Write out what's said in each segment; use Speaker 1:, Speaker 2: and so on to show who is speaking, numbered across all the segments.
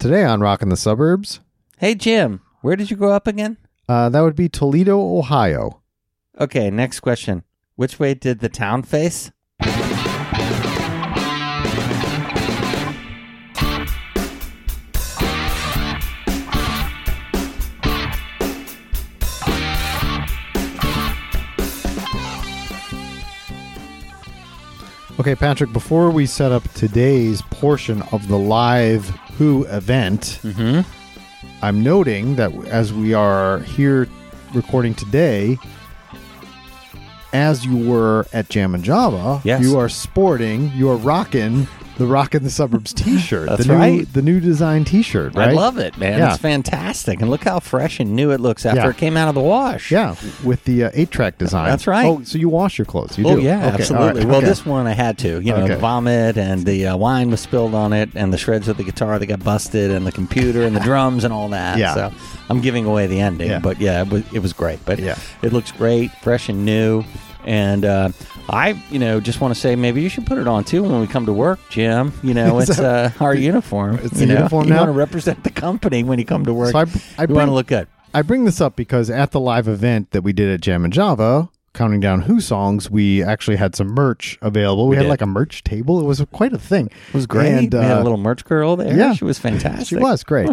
Speaker 1: Today on Rockin' the Suburbs.
Speaker 2: Hey, Jim, where did you grow up again?
Speaker 1: That would be Toledo, Ohio.
Speaker 2: Okay, next question. Which way did the town face?
Speaker 1: Okay, Patrick, before we set up today's portion of the live Who event, I'm noting that as we are here recording today, as you were at Jam and Java,
Speaker 2: Yes.
Speaker 1: you are rocking the Rockin' the Suburbs t-shirt.
Speaker 2: That's
Speaker 1: right. The new design t-shirt, right?
Speaker 2: I love it, man.
Speaker 1: Yeah.
Speaker 2: It's fantastic. And look how fresh and new it looks after
Speaker 1: Yeah.
Speaker 2: it came out of the wash.
Speaker 1: Yeah, with the 8-track design.
Speaker 2: That's right.
Speaker 1: Oh, so you wash your clothes. You
Speaker 2: Oh,
Speaker 1: do?
Speaker 2: yeah,
Speaker 1: Okay,
Speaker 2: absolutely.
Speaker 1: all right,
Speaker 2: Well,
Speaker 1: okay.
Speaker 2: this one I had to.
Speaker 1: Okay.
Speaker 2: Vomit and the wine was spilled on it and the shreds of the guitar that got busted and the computer and the drums and all that.
Speaker 1: Yeah.
Speaker 2: So I'm giving away the ending.
Speaker 1: Yeah.
Speaker 2: But, yeah, it was great. But
Speaker 1: Yeah.
Speaker 2: it looks great, fresh and new. And I, just want to say maybe you should put it on, too, when we come to work, Jim. It's our uniform.
Speaker 1: It's the uniform
Speaker 2: You
Speaker 1: now?
Speaker 2: want to represent the company when you come to work.
Speaker 1: So I
Speaker 2: you want to look good.
Speaker 1: I bring this up because at the live event that we did at Jam and Java, counting down Who songs, we actually had some merch available. We had
Speaker 2: did.
Speaker 1: like a merch table. It was quite a thing.
Speaker 2: It was great.
Speaker 1: And,
Speaker 2: we had a little merch girl there.
Speaker 1: yeah.
Speaker 2: She was fantastic.
Speaker 1: She was great.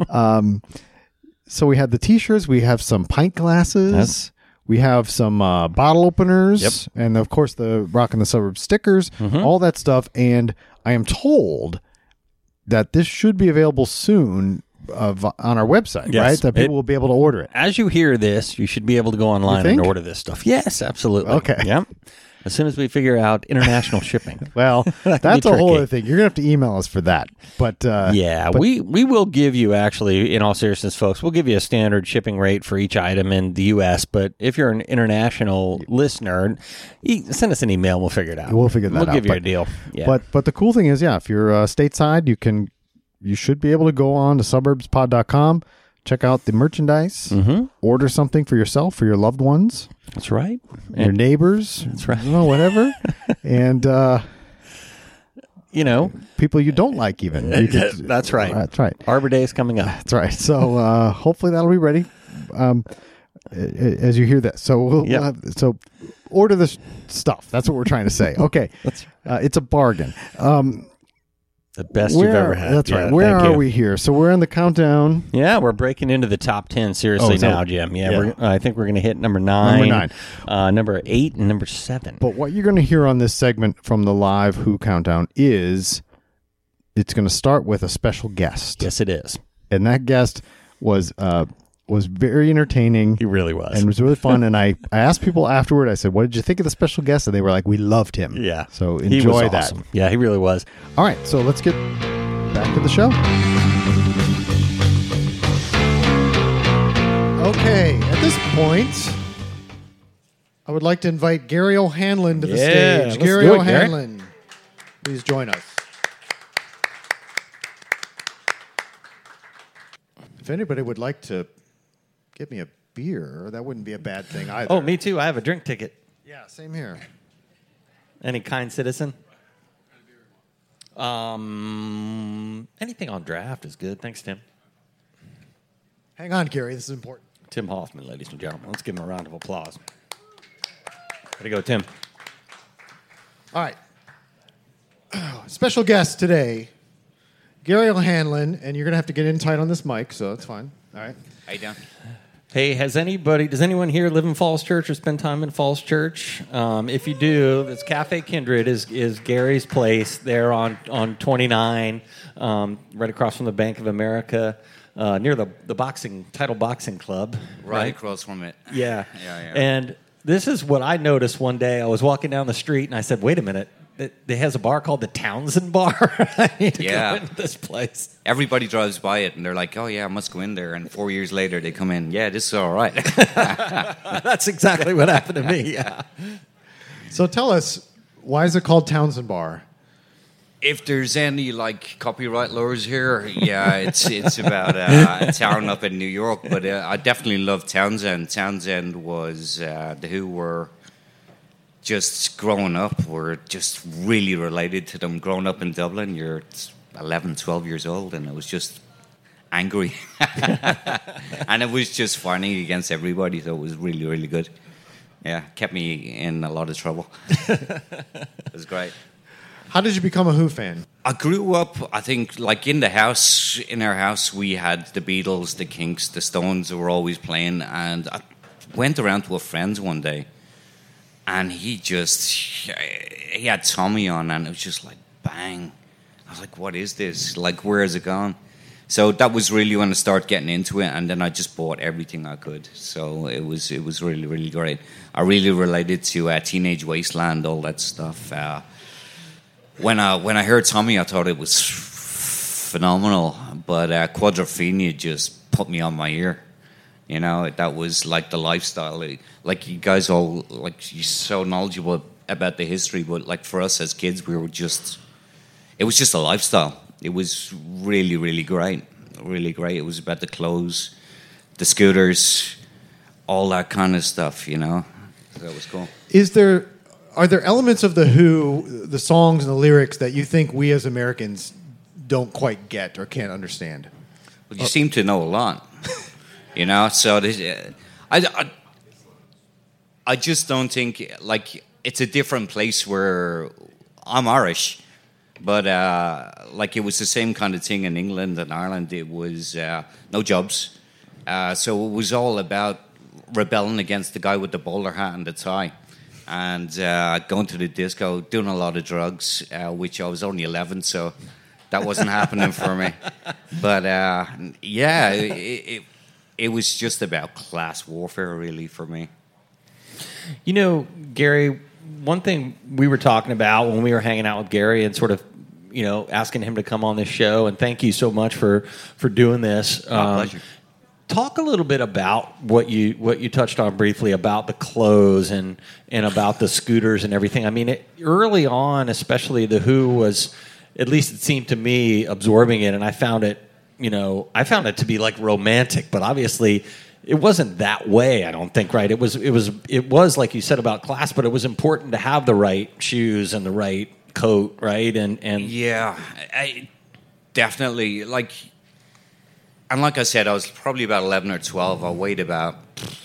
Speaker 1: So we had the T-shirts. We have some pint glasses.
Speaker 2: Yes.
Speaker 1: We have some bottle openers.
Speaker 2: Yep.
Speaker 1: And, of course, the Rockin' the Suburbs stickers, all that stuff. And I am told that this should be available soon on our website,
Speaker 2: Yes.
Speaker 1: right? That people will be able to order it.
Speaker 2: As you hear this, you should be able to go online
Speaker 1: think?
Speaker 2: and order this stuff. Yes, absolutely.
Speaker 1: Okay.
Speaker 2: Yep. As soon as we figure out international shipping.
Speaker 1: Well,
Speaker 2: That can
Speaker 1: that's
Speaker 2: be
Speaker 1: a whole
Speaker 2: tricky.
Speaker 1: other thing. You're going to have to email us for that. But
Speaker 2: Yeah,
Speaker 1: but-
Speaker 2: we will give you, actually, in all seriousness, folks, we'll give you a standard shipping rate for each item in the U.S., but if you're an international listener, send us an email. We'll figure it out.
Speaker 1: We'll figure that out.
Speaker 2: We'll give you a
Speaker 1: But-
Speaker 2: deal. Yeah.
Speaker 1: But the cool thing is, if you're stateside, you should be able to go on to suburbspod.com, check out the merchandise, order something for yourself, for your loved ones,
Speaker 2: That's right.
Speaker 1: your neighbors,
Speaker 2: That's right.
Speaker 1: whatever, and
Speaker 2: You know,
Speaker 1: people you don't like even. You could-
Speaker 2: that's right.
Speaker 1: That's right.
Speaker 2: Arbor Day is coming up.
Speaker 1: That's right. So hopefully that'll be ready as you hear this. So
Speaker 2: Yep.
Speaker 1: so order this stuff. That's what we're trying to say. Okay, it's a bargain.
Speaker 2: The best you've ever had.
Speaker 1: That's
Speaker 2: Yeah,
Speaker 1: right. Where
Speaker 2: thank
Speaker 1: are
Speaker 2: you.
Speaker 1: we here? So we're in the countdown.
Speaker 2: Yeah, we're breaking into the top 10 seriously
Speaker 1: is that-
Speaker 2: now, Jim. Yeah,
Speaker 1: Yeah.
Speaker 2: I think we're going to hit number 9.
Speaker 1: Number 9.
Speaker 2: Number 8 and number 7.
Speaker 1: But what you're going to hear on this segment from the live Who countdown is it's going to start with a special guest.
Speaker 2: Yes, it is.
Speaker 1: And that guest was very entertaining.
Speaker 2: He really was.
Speaker 1: And it was really fun. And I asked people afterward, I said, what did you think of the special guest? And they were like, we loved him.
Speaker 2: Yeah.
Speaker 1: So
Speaker 2: He was
Speaker 1: enjoy that.
Speaker 2: awesome. Yeah, he really was.
Speaker 1: All right. So let's get back to the show. Okay. At this point, I would like to invite Gary O'Hanlon to the
Speaker 2: Yeah,
Speaker 1: stage.
Speaker 2: let's
Speaker 1: Gary
Speaker 2: do it, Gary.
Speaker 1: O'Hanlon, please join us. If anybody would like to give me a beer, that wouldn't be a bad thing either.
Speaker 2: Oh, me too. I have a drink ticket.
Speaker 1: Yeah, same here.
Speaker 2: Any kind citizen? Anything on draft is good. Thanks, Tim.
Speaker 1: Hang on, Gary. This is important.
Speaker 2: Tim Hoffman, ladies and gentlemen. Let's give him a round of applause. Way to go, Tim.
Speaker 1: All right. Special guest today, Gary O'Hanlon, and you're going to have to get in tight on this mic, so that's fine. All right.
Speaker 3: How you doing?
Speaker 2: Hey, does anyone here live in Falls Church or spend time in Falls Church? If you do, it's Cafe Kindred is Gary's place there on 29, right across from the Bank of America, near the Title Boxing Club.
Speaker 3: Right across from it.
Speaker 2: Yeah.
Speaker 3: Yeah.
Speaker 2: And this is what I noticed one day. I was walking down the street and I said, wait a minute. It has a bar called the Townsend Bar. I need to go into this place.
Speaker 3: Everybody drives by it and they're like, oh, yeah, I must go in there. And 4 years later, they come in, yeah, this is all right.
Speaker 2: That's exactly what happened to me, yeah.
Speaker 1: So tell us, why is it called Townsend Bar?
Speaker 3: If there's any, copyright lawyers here, yeah, it's about a town up in New York. But I definitely love Townsend. Townsend was the Who were just growing up. We're just really related to them. Growing up in Dublin, you're 11, 12 years old, and it was just angry. And it was just funny against everybody, so it was really, really good. Yeah, kept me in a lot of trouble. It was great.
Speaker 1: How did you become a Who fan?
Speaker 3: I grew up, I think, like in our house, we had the Beatles, the Kinks, the Stones who were always playing. And I went around to a friend's one day, and he had Tommy on, and it was just like, bang. I was like, what is this? Like, where is it gone? So that was really when I started getting into it, and then I just bought everything I could. So it was really, really great. I really related to Teenage Wasteland, all that stuff. When I heard Tommy, I thought it was phenomenal. But Quadrophenia just put me on my ear. You know, that was like the lifestyle. Like you guys all, like, you're so knowledgeable about the history, but like for us as kids, it was just a lifestyle. It was really, really great. Really great. It was about the clothes, the scooters, all that kind of stuff, you know. So that was cool.
Speaker 1: Are there elements of the Who, the songs and the lyrics, that you think we as Americans don't quite get or can't understand?
Speaker 3: Well, you seem to know a lot, you know. So I just don't think, like, it's a different place where I'm Irish, but like it was the same kind of thing in England and Ireland. It was no jobs, so it was all about rebelling against the guy with the bowler hat and the tie. And going to the disco, doing a lot of drugs, which I was only 11, so that wasn't happening for me. But yeah, it was just about class warfare, really, for me.
Speaker 2: You know, Gary, one thing we were talking about when we were hanging out with Gary and sort of, you know, asking him to come on this show, and thank you so much for doing this.
Speaker 3: My pleasure.
Speaker 2: Talk a little bit about what you touched on briefly about the clothes and about the scooters and everything. I mean, early on, especially the Who was, at least it seemed to me, absorbing it, and I found it to be like romantic, but obviously it wasn't that way. I don't think, right? It was like you said about class, but it was important to have the right shoes and the right coat, right? And
Speaker 3: yeah, I definitely like. And like I said, I was probably about 11 or 12. I weighed about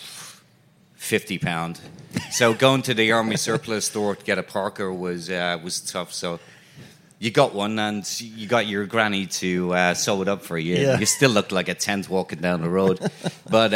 Speaker 3: 50 pounds. So going to the army surplus store to get a Parker was tough. So you got one, and you got your granny to sew it up for you. Yeah. You still looked like a tent walking down the road. But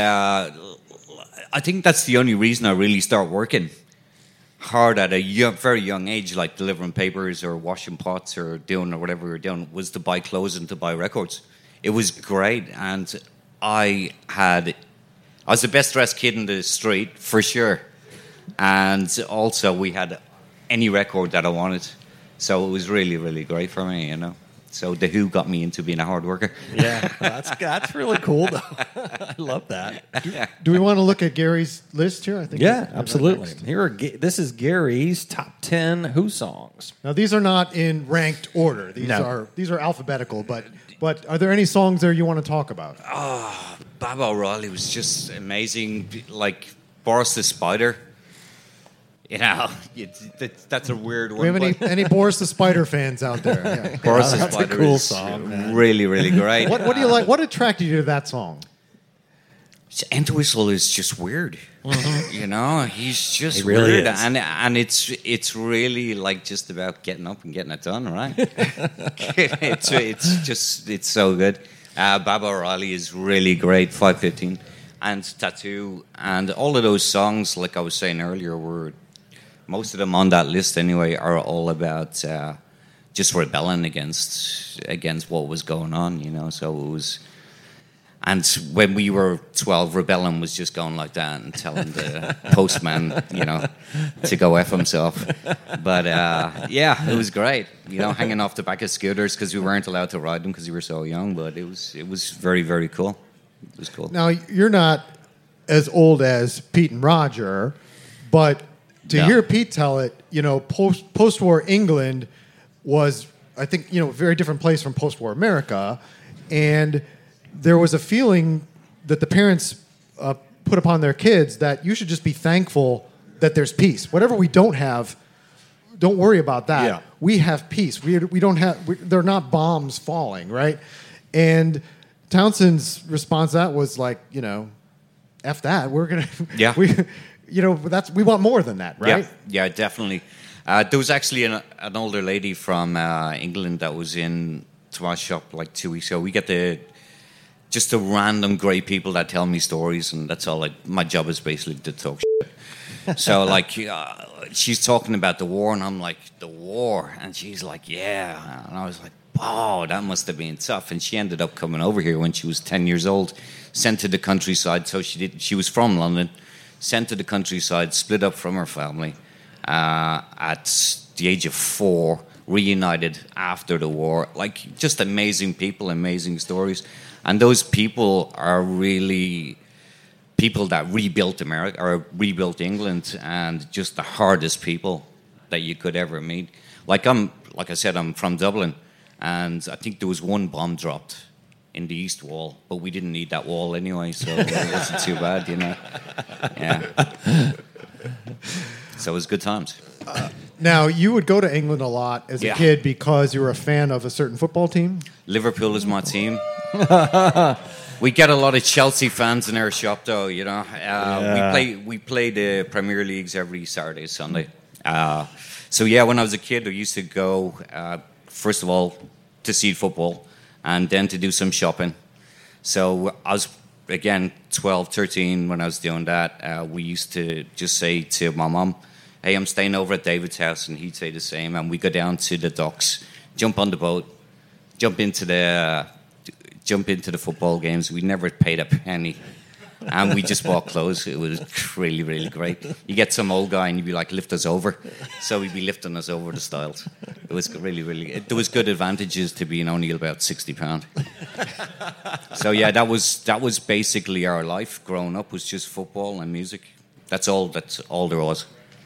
Speaker 3: I think that's the only reason I really started working hard at a very young age, like delivering papers or washing pots or doing or whatever we were doing, was to buy clothes and to buy records. It was great, and I was the best dressed kid in the street for sure, and also we had any record that I wanted, so it was really, really great for me, you know. So the Who got me into being a hard worker.
Speaker 2: Yeah, that's really cool though. I love that.
Speaker 1: Do we want to look at Gary's list here? I think.
Speaker 2: Yeah, absolutely. This is Gary's top 10 Who songs.
Speaker 1: Now these are not in ranked order. These are alphabetical, but are there any songs there you want to talk about?
Speaker 3: Oh, Baba O'Reilly was just amazing. Like Boris the Spider. You know, that's a weird one.
Speaker 1: Do we have any Boris the Spider fans out there? Yeah.
Speaker 3: Boris the Spider
Speaker 2: a cool
Speaker 3: is
Speaker 2: song, man.
Speaker 3: Really, really great.
Speaker 1: What do you like? What attracted you to that song?
Speaker 3: Entwistle is just weird. Mm-hmm. You know, he's just
Speaker 2: really
Speaker 3: weird,
Speaker 2: is.
Speaker 3: and it's really like just about getting up and getting it done, right? it's so good. Baba O'Reilly is really great. 515 and Tattoo and all of those songs, like I was saying earlier, most of them on that list anyway are all about just rebelling against what was going on, you know. So it was, and when we were 12, rebelling was just going like that and telling the postman, you know, to go F himself. But yeah, it was great, you know, hanging off the back of scooters because we weren't allowed to ride them because we were so young. But it was very, very cool. It was cool.
Speaker 1: Now you're not as old as Pete and Roger, but to hear Pete tell it, you know, post-war England was, I think, you know, a very different place from post-war America, and there was a feeling that the parents put upon their kids that you should just be thankful that there's peace. Whatever we don't have, don't worry about that.
Speaker 2: Yeah.
Speaker 1: We have peace. We don't have. They're not bombs falling, right? And Townsend's response to that was like, F that. We're gonna,
Speaker 3: Yeah.
Speaker 1: we want more than that, right?
Speaker 3: Yeah, definitely. There was actually an older lady from England that was in to our shop like 2 weeks ago. We get just the random great people that tell me stories, and that's all. Like my job is basically to talk shit. So like she's talking about the war, and I'm like, the war, and she's like, yeah, and I was like, oh, that must have been tough. And she ended up coming over here when she was 10 years old, sent to the countryside. So she was from London, sent to the countryside, split up from her family at the age of 4, reunited after the war. Like, just amazing people, amazing stories. And those people are really people that rebuilt America or rebuilt England, and just the hardest people that you could ever meet. Like I said, I'm from Dublin, and I think there was one bomb dropped in the east wall, but we didn't need that wall anyway, so it wasn't too bad, Yeah. So it was good times.
Speaker 1: Now, you would go to England a lot as a kid because you were a fan of a certain football team?
Speaker 3: Liverpool is my team. We get a lot of Chelsea fans in our shop, though, We play the Premier Leagues every Saturday, Sunday. So, when I was a kid, I used to go, first of all, to see football, and then to do some shopping. So I was, again, 12, 13 when I was doing that. We used to just say to my mum, hey, I'm staying over at David's house, and he'd say the same. And we go down to the docks, jump on the boat, jump into the football games. We never paid a penny. And we just bought clothes. It was really, really great. You get some old guy and you'd be like, lift us over. So he'd be lifting us over the stiles. It was really, really... There was good advantages to being only about £60. So that was basically our life growing up, was just football and music. That's all there was.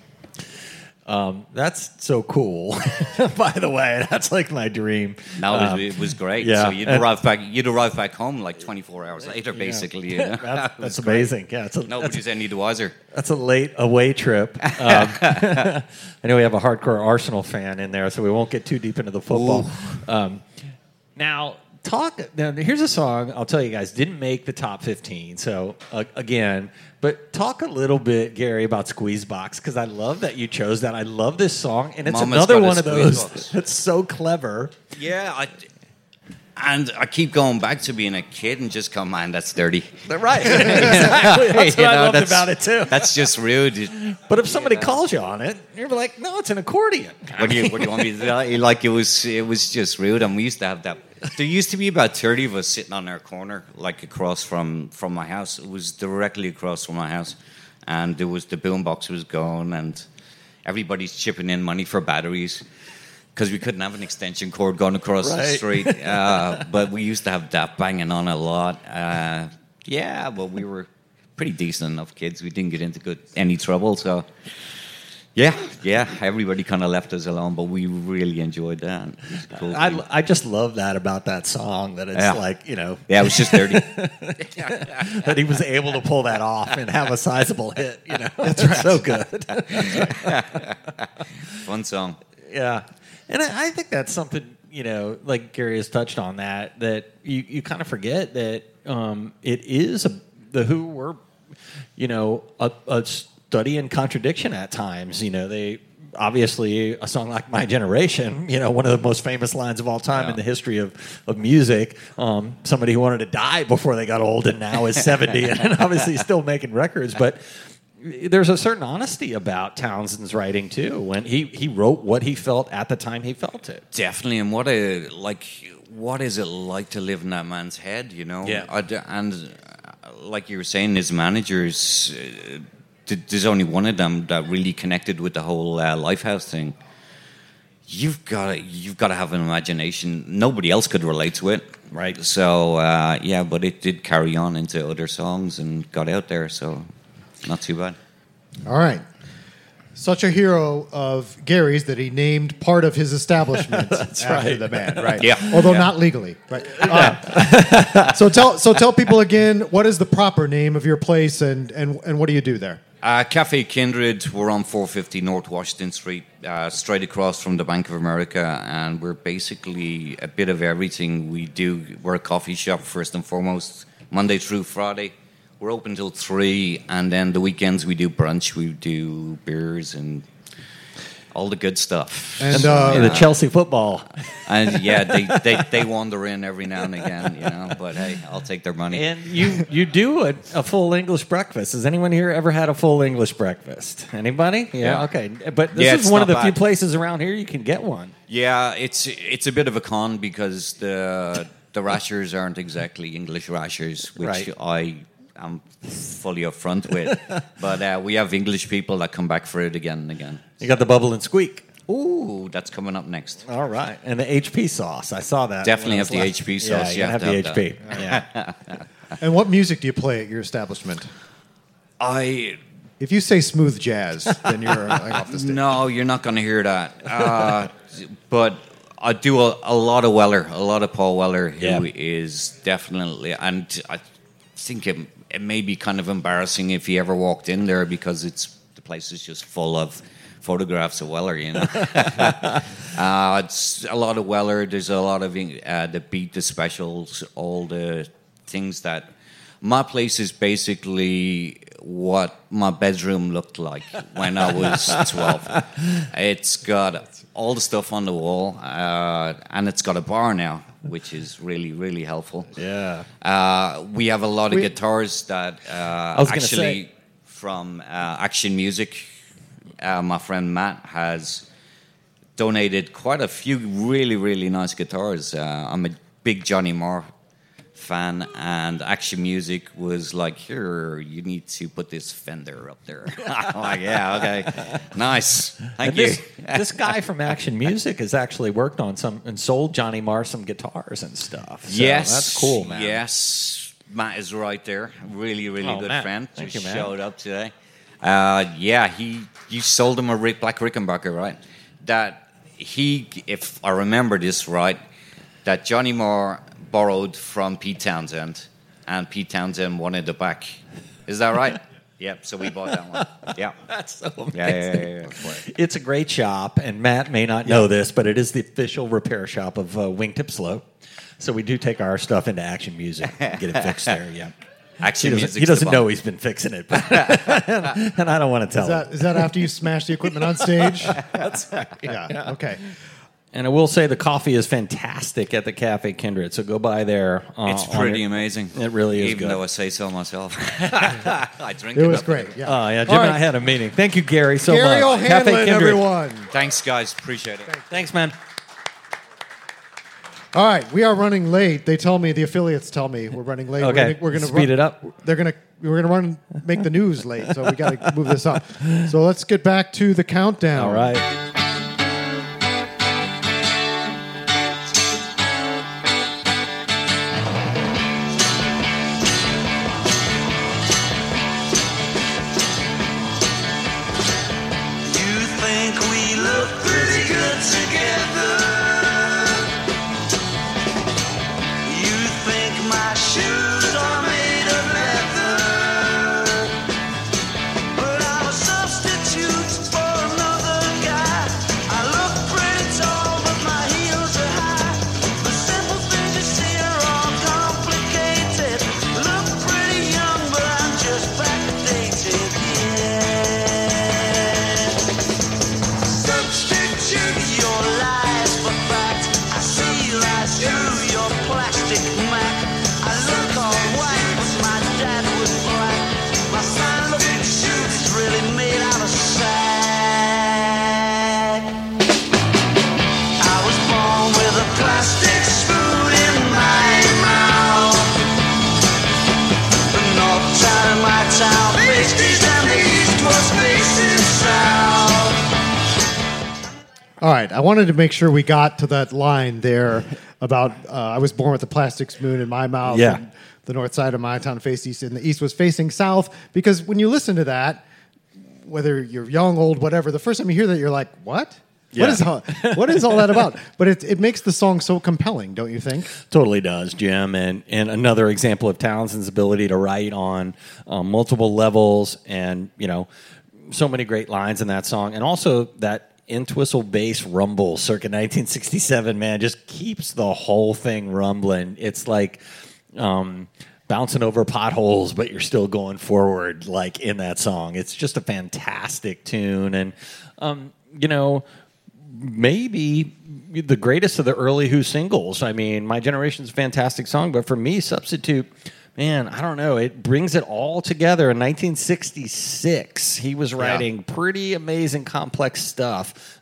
Speaker 2: That's so cool. By the way, that's like my dream.
Speaker 3: No, it was great.
Speaker 2: Yeah.
Speaker 3: So you'd arrive back home like 24 hours later, basically.
Speaker 2: That's amazing. Yeah,
Speaker 3: nobody's any the wiser.
Speaker 2: That's a late away trip. I know we have a hardcore Arsenal fan in there, so we won't get too deep into the football. Now, here's a song I'll tell you guys didn't make the top 15. So again, but talk a little bit, Gary, about Squeezebox, because I love that you chose that. I love this song, and it's another one of those that's so clever.
Speaker 3: Yeah, and I keep going back to being a kid and just go, man, that's dirty.
Speaker 2: Right, exactly. That's what I loved about it too.
Speaker 3: That's just rude.
Speaker 2: But if somebody calls you on it, you're like, no, it's an accordion.
Speaker 3: What do you want me to do? Like it was just rude, and we used to have that. There used to be about 30 of us sitting on our corner, like across from my house. It was directly across from my house. And there was the boombox was going, and everybody's chipping in money for batteries because we couldn't have an extension cord going across the street. But we used to have that banging on a lot. But we were pretty decent enough kids. We didn't get into any trouble, so... Yeah. Everybody kind of left us alone, but we really enjoyed that. Cool.
Speaker 2: I just love that about that song, that it's like,
Speaker 3: Yeah, it was just dirty.
Speaker 2: that he was able to pull that off and have a sizable hit, That's right. So good.
Speaker 3: Fun song.
Speaker 2: Yeah. And I think that's something, like Gary has touched on that you kind of forget that it is the Who were, a study in contradiction at times. They obviously, a song like My Generation, one of the most famous lines of all time in the history of music. Somebody who wanted to die before they got old and now is 70 and obviously still making records. But there's a certain honesty about Townsend's writing too, when he wrote what he felt at the time he felt it.
Speaker 3: Definitely, and what is it like to live in that man's head?
Speaker 2: Yeah.
Speaker 3: And like you were saying, his managers. There's only one of them that really connected with the whole Lifehouse thing. You've got to have an imagination. Nobody else could relate to it, right? So but it did carry on into other songs and got out there. So not too bad.
Speaker 1: All right. Such a hero of Gary's that he named part of his establishment after the band, right?
Speaker 3: Yeah.
Speaker 1: Although not legally, right? So tell people again, what is the proper name of your place and what do you do there?
Speaker 3: Cafe Kindred, we're on 450 North Washington Street, straight across from the Bank of America, and we're basically a bit of everything we do. We're a coffee shop, first and foremost, Monday through Friday. We're open till 3, and then the weekends we do brunch, we do beers and all the good stuff.
Speaker 1: And
Speaker 2: the Chelsea football.
Speaker 3: And yeah, they wander in every now and again, but hey, I'll take their money.
Speaker 2: And you do a full English breakfast. Has anyone here ever had a full English breakfast? Anybody? Yeah. Okay. But this is one of the few places around here you can get one.
Speaker 3: Yeah, it's a bit of a con because the rashers aren't exactly English rashers, which I am fully upfront with. But we have English people that come back for it again and again.
Speaker 2: You got the bubble and squeak.
Speaker 3: Ooh, that's coming up next.
Speaker 2: All right. And the HP sauce. I saw that.
Speaker 3: Definitely have the HP sauce.
Speaker 2: Yeah, you have the HP. Yeah.
Speaker 1: And what music do you play at your establishment?
Speaker 3: If
Speaker 1: you say smooth jazz, then you're off the stage.
Speaker 3: No, you're not going to hear that. But I do a lot of Weller, a lot of Paul Weller, who is definitely, and I think it may be kind of embarrassing if he ever walked in there because the place is just full of photographs of Weller, It's a lot of Weller. There's a lot of the beat, the specials, all the things that... My place is basically what my bedroom looked like when I was 12. It's got all the stuff on the wall, and it's got a bar now, which is really, really helpful.
Speaker 2: Yeah.
Speaker 3: We have a lot of guitars that actually from Action Music. My friend Matt has donated quite a few really, really nice guitars. I'm a big Johnny Marr fan, and Action Music was like, here, you need to put this Fender up there. I'm like, yeah, okay. Nice. Thank you.
Speaker 2: This guy from Action Music has actually worked on some and sold Johnny Marr some guitars and stuff. So
Speaker 3: yes.
Speaker 2: That's cool, man.
Speaker 3: Yes. Matt is right there. Really, really good
Speaker 2: Matt.
Speaker 3: friend.
Speaker 2: Thank
Speaker 3: Just
Speaker 2: you, man.
Speaker 3: showed up today. You sold him a Black Rickenbacker, right? That if I remember this right, that Johnny Marr borrowed from Pete Townsend, and Pete Townsend wanted it back. Is that right? Yep, so we bought that one. Yeah.
Speaker 2: That's so amazing.
Speaker 3: Yeah.
Speaker 2: It's a great shop, and Matt may not know this, but it is the official repair shop of Wingtip Slow. So we do take our stuff into Action Music and get it fixed there, yeah. He doesn't know he's been fixing it, but and I don't want to tell him.
Speaker 1: Is that after you smash the equipment on stage?
Speaker 2: That's right.
Speaker 1: Yeah, okay.
Speaker 2: And I will say the coffee is fantastic at the Cafe Kindred, so go by there.
Speaker 3: It's pretty amazing.
Speaker 2: It really is
Speaker 3: Even
Speaker 2: good.
Speaker 3: though I say so myself. I drink it.
Speaker 1: It was great, yeah.
Speaker 2: Oh, yeah, Jim and I had a meeting. Thank you, Gary, so
Speaker 1: Gary
Speaker 2: much. Cafe
Speaker 1: O'Hanlon,
Speaker 2: Kindred.
Speaker 1: everyone.
Speaker 3: Thanks, guys. Appreciate it.
Speaker 2: Thanks, man.
Speaker 1: All right, we are running late. They tell me, the affiliates tell me we're running late.
Speaker 2: Okay,
Speaker 1: we're gonna
Speaker 2: speed it up.
Speaker 1: We're gonna make the news late, so we got to move this up. So let's get back to the countdown.
Speaker 2: All right.
Speaker 1: All right, I wanted to make sure we got to that line there about I was born with a plastic spoon in my mouth.
Speaker 2: Yeah.
Speaker 1: And the north side of my town faced east, and the east was facing south. Because when you listen to that, whether you're young, old, whatever, the first time you hear that, you're like, what? What is all that about? But it makes the song so compelling, don't you think?
Speaker 2: Totally does, Jim. And another example of Townsend's ability to write on multiple levels, and so many great lines in that song, and also that Entwistle bass rumble circa 1967, man, just keeps the whole thing rumbling. It's like bouncing over potholes, but you're still going forward, like in that song. It's just a fantastic tune, and maybe the greatest of the early Who singles. I mean, My Generation's a fantastic song, but for me, Substitute, man, I don't know. It brings it all together. In 1966, he was writing pretty amazing, complex stuff.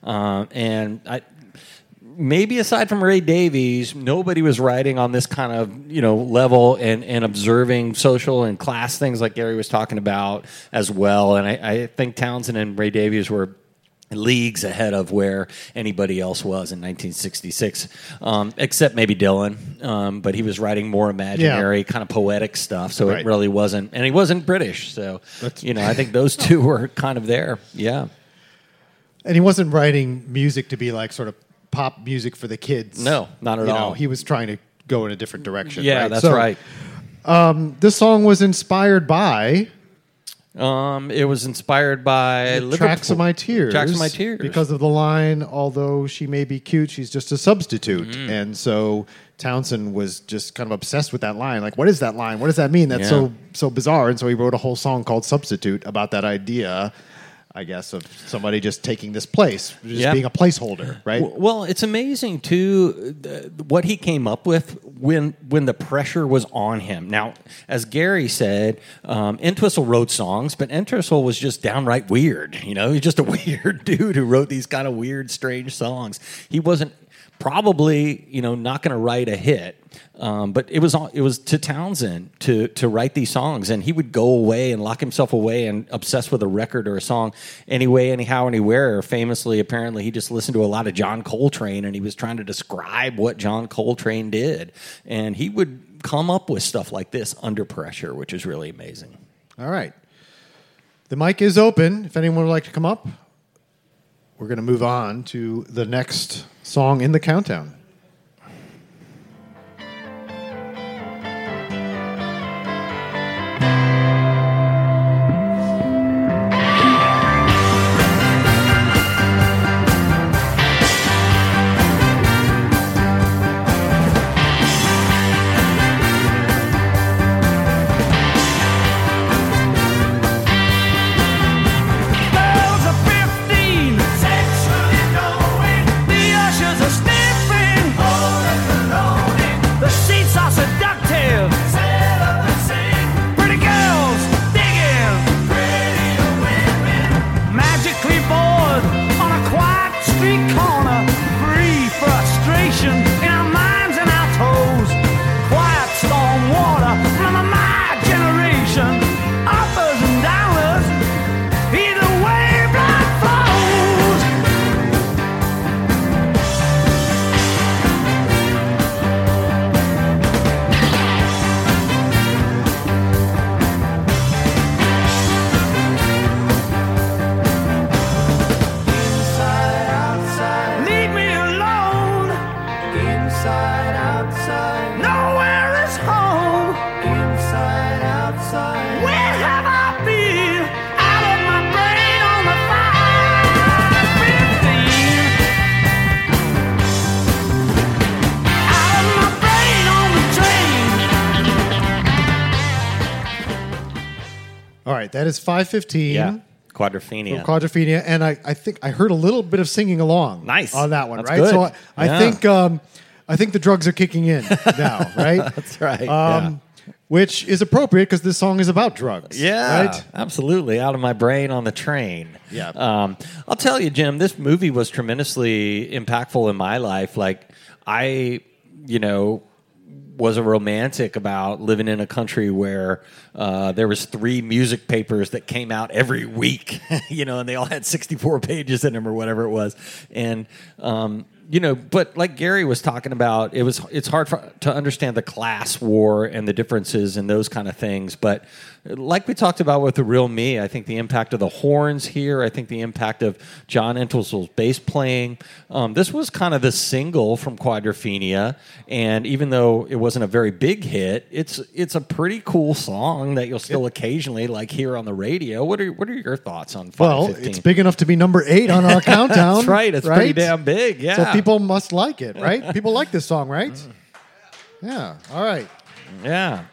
Speaker 2: Maybe aside from Ray Davies, nobody was writing on this kind of level and observing social and class things like Gary was talking about as well. And I think Townsend and Ray Davies were leagues ahead of where anybody else was in 1966, except maybe Dylan. But he was writing more imaginary, kind of poetic stuff, so it really wasn't. And he wasn't British, so I think those two were kind of there. Yeah.
Speaker 1: And he wasn't writing music to be like sort of pop music for the kids.
Speaker 2: No, not at all.
Speaker 1: He was trying to go in a different direction.
Speaker 2: Yeah, that's right.
Speaker 1: This song was inspired by...
Speaker 2: it was inspired by
Speaker 1: Tracks of My Tears.
Speaker 2: Tracks of My Tears.
Speaker 1: Because of the line, although she may be cute, she's just a substitute. Mm-hmm. And so Townsend was just kind of obsessed with that line. Like, what is that line? What does that mean? That's so bizarre. And so he wrote a whole song called Substitute about that idea, I guess, of somebody just taking this place, just being a placeholder, right?
Speaker 2: Well, it's amazing, too, what he came up with when the pressure was on him. Now, as Gary said, Entwistle wrote songs, but Entwistle was just downright weird. He's just a weird dude who wrote these kind of weird, strange songs. He wasn't probably, not going to write a hit. But it was to Townsend to write these songs, and he would go away and lock himself away and obsess with a record or a song anyway, anyhow, anywhere. Famously, apparently, he just listened to a lot of John Coltrane, and he was trying to describe what John Coltrane did. And he would come up with stuff like this under pressure, which is really amazing.
Speaker 1: All right. The mic is open. If anyone would like to come up, we're going to move on to the next song in the countdown. That is 5:15.
Speaker 2: Yeah, Quadrophenia.
Speaker 1: Quadrophenia, and I think I heard a little bit of singing along.
Speaker 2: Nice
Speaker 1: on that one,
Speaker 2: That's
Speaker 1: right?
Speaker 2: Good.
Speaker 1: So I think the drugs are kicking in now, right?
Speaker 2: That's right.
Speaker 1: Which is appropriate because this song is about drugs.
Speaker 2: Yeah,
Speaker 1: right?
Speaker 2: Absolutely. Out of My Brain on the Train.
Speaker 1: Yeah.
Speaker 2: I'll tell you, Jim, this movie was tremendously impactful in my life. Like, I, was a romantic about living in a country where there was 3 music papers that came out every week, and they all had 64 pages in them or whatever it was. And but like Gary was talking about, it's hard to understand the class war and the differences and those kind of things. But like we talked about with The Real Me, I think the impact of the horns here, I think the impact of John Entwistle's bass playing. This was kind of the single from Quadrophenia, and even though it wasn't a very big hit, it's a pretty cool song that you'll still occasionally like hear on the radio. What are your thoughts on 515?
Speaker 1: Well, it's big enough to be number 8 on our countdown.
Speaker 2: That's right. It's pretty damn big. Yeah.
Speaker 1: So people must like it, right? People like this song, right? Yeah. All right.
Speaker 2: Yeah.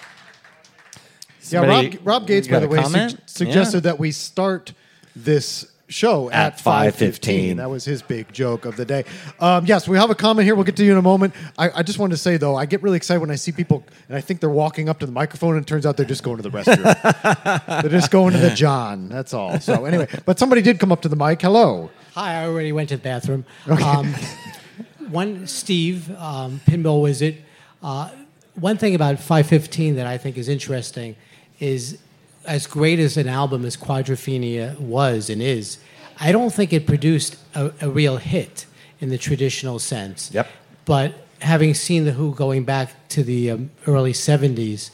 Speaker 1: Yeah, Rob Gates, by the way, suggested that we start this show at 5:15. That was his big joke of the day. Yes, we have a comment here. We'll get to you in a moment. I just wanted to say, though, I get really excited when I see people, and I think they're walking up to the microphone, and it turns out they're just going to the restroom. They're just going to the John. That's all. So anyway, but somebody did come up to the mic. Hello.
Speaker 4: Hi, I already went to the bathroom. Okay. Steve, Pinball Wizard. One thing about 515 that I think is interesting is, as great as an album as Quadrophenia was and is, I don't think it produced a real hit in the traditional sense.
Speaker 2: Yep.
Speaker 4: But having seen The Who going back to the early 70s,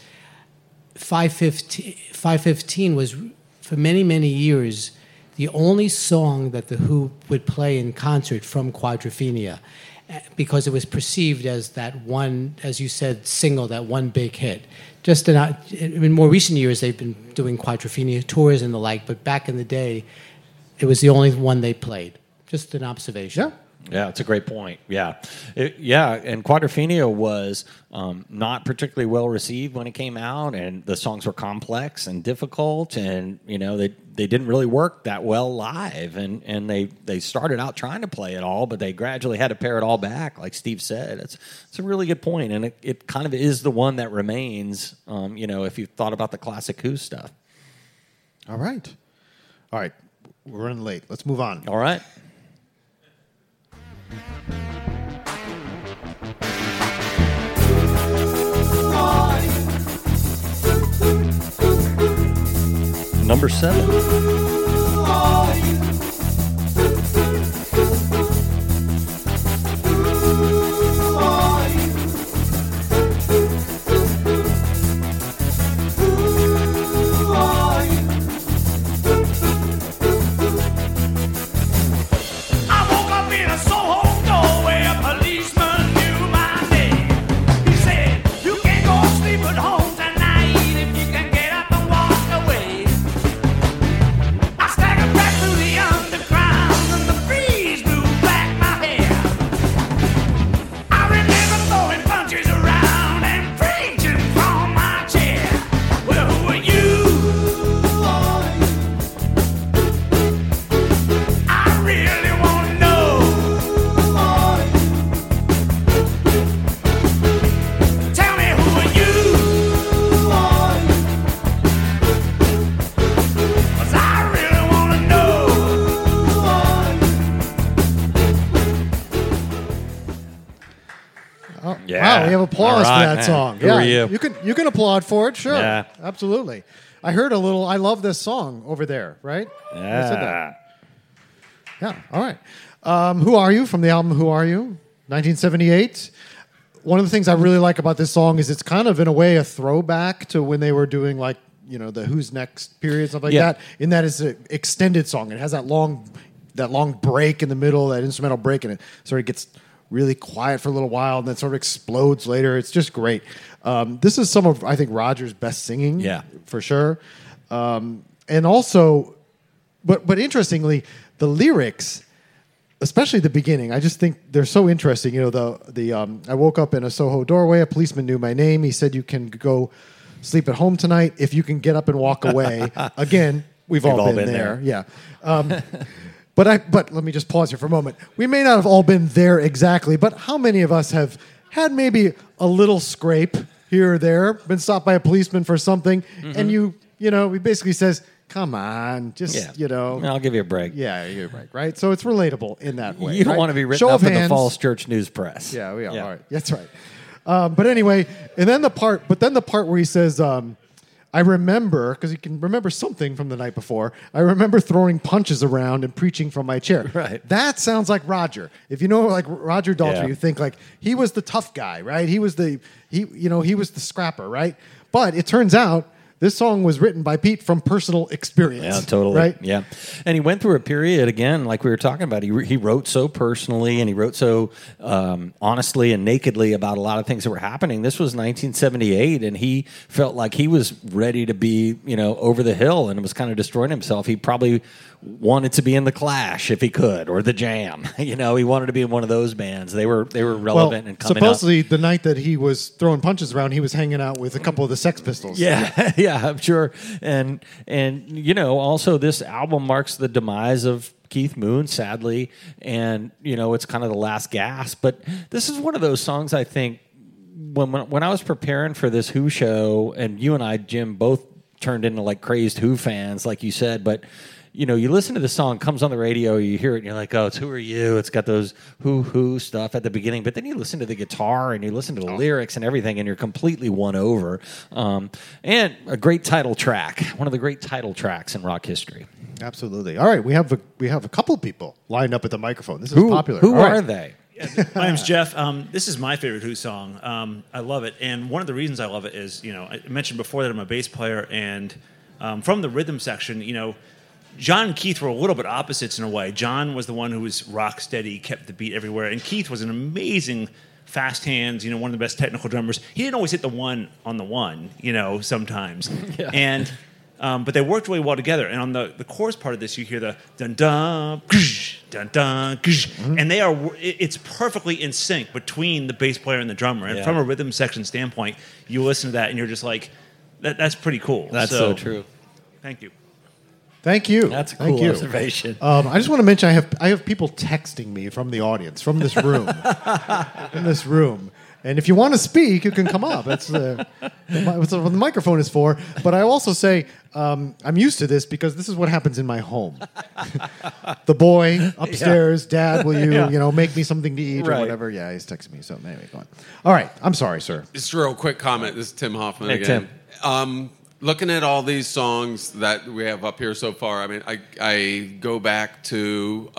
Speaker 4: 515 was, for many, many years, the only song that The Who would play in concert from Quadrophenia, because it was perceived as that one, as you said, single, that one big hit. Just in more recent years, they've been doing Quadrophenia tours and the like, but back in the day, it was the only one they played. Just an observation.
Speaker 1: Yeah.
Speaker 2: Yeah, it's a great point. Yeah. And Quadrophenia was not particularly well received when it came out, and the songs were complex and difficult, and they didn't really work that well live, and they started out trying to play it all, but they gradually had to pare it all back, like Steve said. It's a really good point, and it kind of is the one that remains, if you thought about the classic Who stuff.
Speaker 1: All right. We're running late. Let's move on.
Speaker 2: All right. Number 7.
Speaker 1: Wow, we have applause for that song.
Speaker 2: Who are you?
Speaker 1: You can applaud for it, sure.
Speaker 2: Yeah.
Speaker 1: Absolutely. I heard a little, I love this song over there, right?
Speaker 2: Yeah.
Speaker 1: I said that. Yeah, all right. Who Are You from the album Who Are You? 1978. One of the things I really like about this song is it's kind of, in a way, a throwback to when they were doing, like, the Who's Next period, stuff like that. In that it's an extended song. It has that long break in the middle, that instrumental break, and it sort of gets really quiet for a little while and then sort of explodes later. It's just great. This is some of, I think, Roger's best singing, for sure. And also, but interestingly, the lyrics, especially the beginning, I just think they're so interesting. I woke up in a Soho doorway. A policeman knew my name. He said, "You can go sleep at home tonight if you can get up and walk away." Again, we've all been there. Yeah. But let me just pause here for a moment. We may not have all been there exactly, but how many of us have had maybe a little scrape here or there, been stopped by a policeman for something, and he basically says, "Come on, just,
Speaker 2: I'll give you a break."
Speaker 1: Yeah, I'll give you a break, right? So it's relatable in that way.
Speaker 2: You don't want to be written up in the Falls Church News Press.
Speaker 1: Yeah, we are. Yeah. All right. That's right. But anyway, and then the part where he says, I remember, because you can remember something from the night before, I remember throwing punches around and preaching from my chair.
Speaker 2: Right.
Speaker 1: That sounds like Roger. If you know like Roger Daltrey,
Speaker 2: Yeah.
Speaker 1: you think like he was the tough guy, right? He was the scrapper, right? But it turns out this song was written by Pete from personal experience.
Speaker 2: Yeah, totally.
Speaker 1: Right?
Speaker 2: Yeah. And he went through a period, again, like we were talking about. He wrote so personally and he wrote so honestly and nakedly about a lot of things that were happening. This was 1978, and he felt like he was ready to be, over the hill and was kind of destroying himself. He probably wanted to be in the Clash if he could, or the Jam. He wanted to be in one of those bands. They were relevant and coming
Speaker 1: supposedly
Speaker 2: up.
Speaker 1: the night that he was throwing punches around, he was hanging out with a couple of the Sex Pistols.
Speaker 2: Yeah, yeah, I'm sure. And also this album marks the demise of Keith Moon, sadly, and it's kind of the last gasp. But this is one of those songs I think when I was preparing for this Who show, and you and I, Jim, both turned into like crazed Who fans, like you said, but. You listen to the song, comes on the radio, you hear it, and you're like, oh, it's Who Are You? It's got those who stuff at the beginning. But then you listen to the guitar and you listen to the lyrics and everything, and you're completely won over. And a great title track, one of the great title tracks in rock history.
Speaker 1: Absolutely. All right, we have a couple people lined up at the microphone. This is popular.
Speaker 2: Who
Speaker 1: All right.
Speaker 2: are they?
Speaker 5: My name's Jeff. This is my favorite Who song. I love it. And one of the reasons I love it is, I mentioned before that I'm a bass player, and from the rhythm section, John and Keith were a little bit opposites in a way. John was the one who was rock steady, kept the beat everywhere, and Keith was an amazing fast hands, one of the best technical drummers. He didn't always hit the one on the one, sometimes.
Speaker 2: Yeah.
Speaker 5: And but they worked really well together. And on the chorus part of this, you hear the dun dun dun dun, and it's perfectly in sync between the bass player and the drummer. And from a rhythm section standpoint, you listen to that and you're just like, that's pretty cool.
Speaker 2: That's so true.
Speaker 5: Thank you.
Speaker 1: Thank you.
Speaker 2: That's a
Speaker 1: Thank
Speaker 2: cool
Speaker 1: you.
Speaker 2: observation.
Speaker 1: I just want to mention I have people texting me from the audience, from this room, And if you want to speak, you can come up. That's what the microphone is for. But I also say I'm used to this because this is what happens in my home. The boy upstairs, Dad, will you make me something to eat or whatever? Yeah, he's texting me. So anyway, go on. All right, I'm sorry, sir.
Speaker 6: Just a real quick comment. This is Tim Hoffman
Speaker 2: Hey,
Speaker 6: again.
Speaker 2: Tim.
Speaker 6: Looking at all these songs that we have up here so far, I mean, I go back to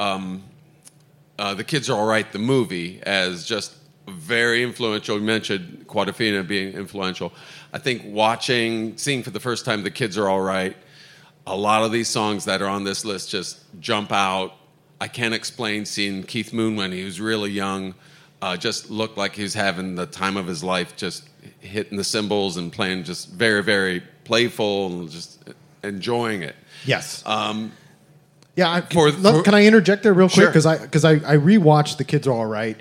Speaker 6: The Kids Are All Right, the movie, as just very influential. You mentioned Quadrophenia being influential. I think seeing for the first time The Kids Are All Right, a lot of these songs that are on this list just jump out. I can't explain seeing Keith Moon when he was really young. Just looked like he was having the time of his life, just hitting the cymbals and playing just very, very playful and just enjoying it.
Speaker 1: Yes.
Speaker 6: Um,
Speaker 1: can I interject there real quick?
Speaker 6: Sure.
Speaker 1: Because I rewatched The Kids Are All Right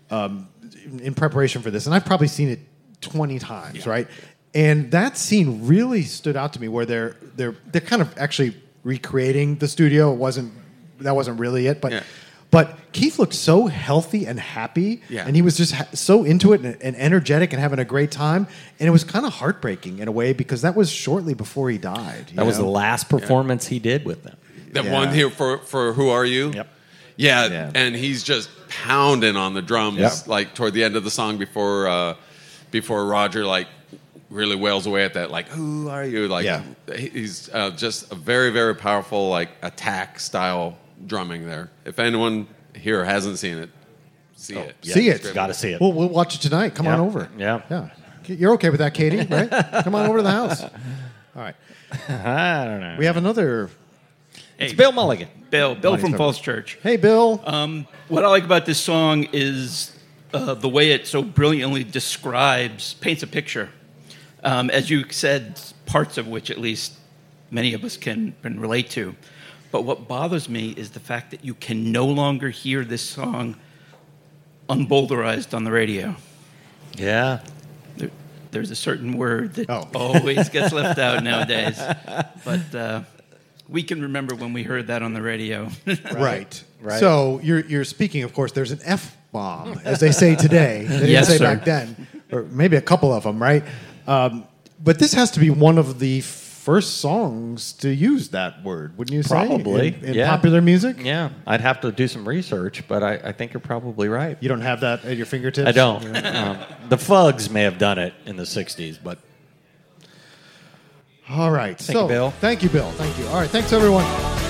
Speaker 1: in preparation for this, and I've probably seen it 20 times, right? And that scene really stood out to me, where they're kind of actually recreating the studio. That wasn't really it, but. Yeah. But Keith looked so healthy and happy, and he was just so into it and energetic and having a great time. And it was kind of heartbreaking in a way because that was shortly before he died.
Speaker 2: That was the last performance he did with them.
Speaker 6: That one here for Who Are You?
Speaker 2: Yep.
Speaker 6: Yeah, and he's just pounding on the drums like toward the end of the song before Roger like really wails away at that, like, who are you? Like, he's just a very, very powerful like attack style drumming there. If anyone here hasn't seen it, see it.
Speaker 1: See it.
Speaker 2: Got to see it.
Speaker 1: We'll watch it tonight. Come on over.
Speaker 2: Yeah.
Speaker 1: You're okay with that, Katie, right? Come on over to the house. All right.
Speaker 2: I don't know.
Speaker 1: We have another.
Speaker 2: It's Bill Mulligan.
Speaker 7: Bill from Falls Church.
Speaker 1: Hey, Bill.
Speaker 7: What I like about this song is the way it so brilliantly paints a picture. As you said, parts of which at least many of us can relate to. But what bothers me is the fact that you can no longer hear this song unbowdlerized on the radio.
Speaker 2: Yeah.
Speaker 7: There's a certain word that always gets left out nowadays. But we can remember when we heard that on the radio.
Speaker 1: Right. So you're speaking, of course, there's an F-bomb, as they say today. They didn't say back then. Or maybe a couple of them, right? But this has to be one of the first songs to use that word, wouldn't you say?
Speaker 2: Probably.
Speaker 1: In popular music?
Speaker 2: Yeah. I'd have to do some research, but I think you're probably right.
Speaker 1: You don't have that at your fingertips?
Speaker 2: I don't. The Fugs may have done it in the 60s, but...
Speaker 1: All right.
Speaker 2: Thank you, Bill.
Speaker 1: Thank you, Bill. Thank you. All right. Thanks, everyone.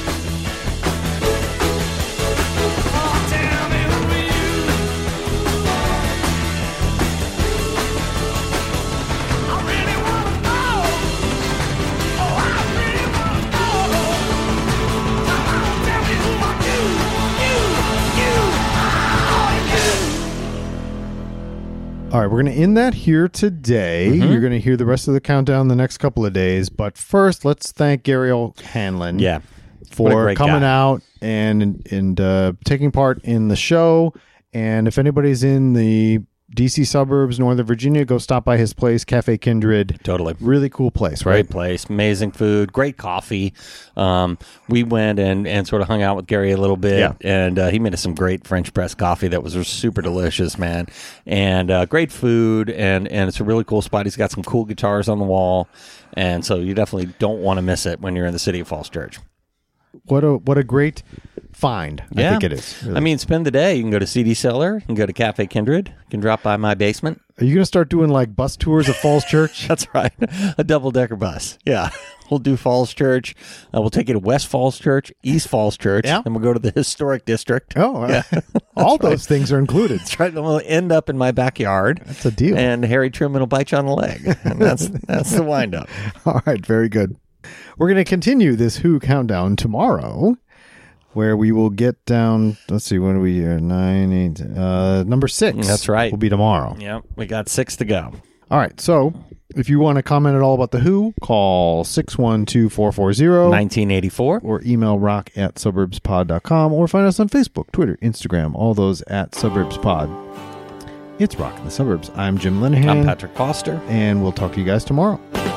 Speaker 1: All right, we're going to end that here today. You're going to hear the rest of the countdown the next couple of days. But first, let's thank Gary O'Hanlon
Speaker 2: Yeah. What a
Speaker 1: for
Speaker 2: great
Speaker 1: coming
Speaker 2: guy.
Speaker 1: out and taking part in the show. And if anybody's in the DC suburbs, Northern Virginia, go stop by his place, Cafe Kindred.
Speaker 2: Totally.
Speaker 1: Really cool place, right?
Speaker 2: Great place, amazing food, great coffee. We went and sort of hung out with Gary a little bit,
Speaker 1: Yeah.
Speaker 2: and he made us some great French press coffee that was super delicious, man. And great food, and it's a really cool spot. He's got some cool guitars on the wall, and so you definitely don't want to miss it when you're in the city of Falls Church.
Speaker 1: What a great find, I think it is. really.
Speaker 2: I mean, spend the day. You can go to CD Cellar. You can go to Cafe Kindred. You can drop by my basement.
Speaker 1: Are you going to start doing like bus tours of Falls Church?
Speaker 2: That's right. A double-decker bus. Yeah. We'll do Falls Church. We'll take you to West Falls Church, East Falls Church,
Speaker 1: Yeah.
Speaker 2: and we'll go to the historic district.
Speaker 1: Oh, yeah. All those things are included.
Speaker 2: That's right. Then we'll end up in my backyard.
Speaker 1: That's a deal.
Speaker 2: And Harry Truman will bite you on the leg. And that's the wind-up.
Speaker 1: All right, very good. We're going to continue this Who countdown tomorrow, where we will get down. Let's see, when are we here? 9, 8. Number 6.
Speaker 2: That's right.
Speaker 1: Will be tomorrow.
Speaker 2: Yep. We got 6 to go.
Speaker 1: All right. So if you want to comment at all about the Who, call 612-440
Speaker 2: 1984.
Speaker 1: or email rock@suburbspod.com or find us on Facebook, Twitter, Instagram, all those at suburbspod. It's Rock in the Suburbs. I'm Jim Linehan.
Speaker 2: I'm Patrick Foster.
Speaker 1: And we'll talk to you guys tomorrow.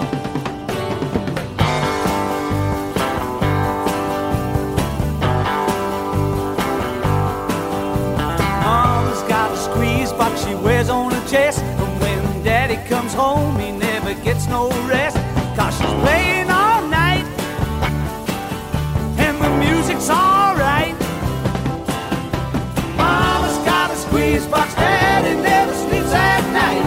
Speaker 8: Mama's got a squeeze box she wears on her chest. And when daddy comes home, he never gets no rest. 'Cause she's playing all night, and the music's alright. Mama's got a squeeze box, daddy never sleeps at night.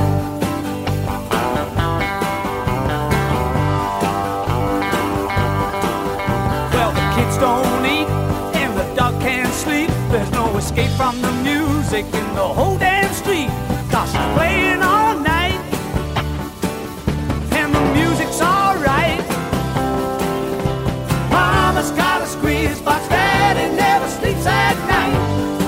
Speaker 8: Well, the kids don't eat, and the dog can't sleep. There's no escape from the music in the whole damn street. 'Cause she's playing all night, and the music's alright. Mama's got a squeeze box, daddy never sleeps at night.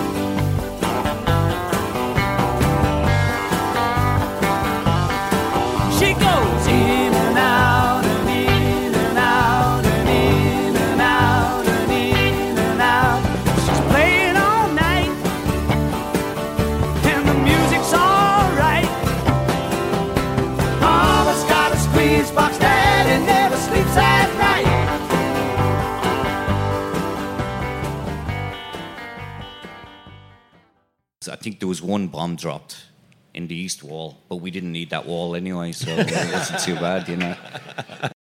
Speaker 8: She goes in and out and in and out and in and out and in and out. She's playing all night, and the music's alright. Mama's got a squeeze box, daddy never sleeps at night.
Speaker 3: I think there was one bomb dropped in the east wall, but we didn't need that wall anyway, so it wasn't too bad, you know.